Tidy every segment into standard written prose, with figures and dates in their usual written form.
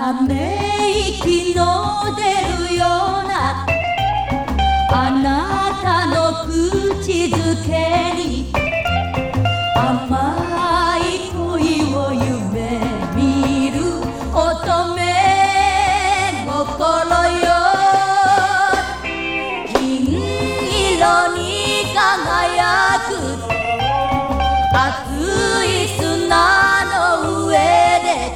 ため息の出るようなあなたの口づけに甘い恋を夢見る乙女心よ。銀色に輝く熱い砂の上で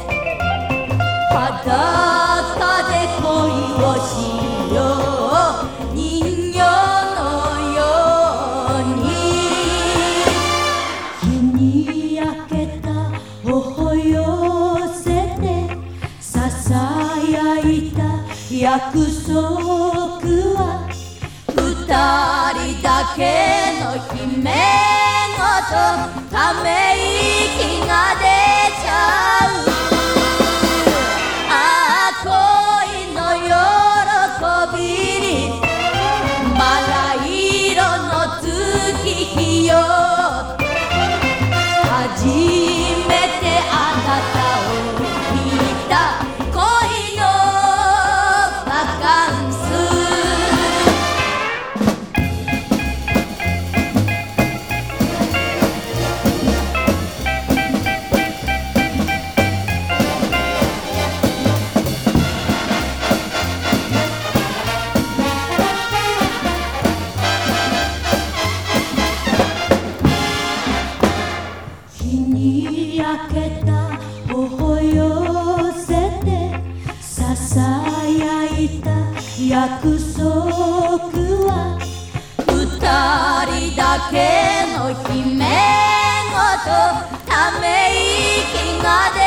裸で恋をしよう人形のように。日に焼けた頬寄せてささやいた約束は二人だけの姫ごとため息が出ちゃう。恋の喜びにまだ色の月日よ。初めてあなたを見た恋のバカンス。日に焼けた頬寄せてささやいた約束は二人だけの姫ごとため息が出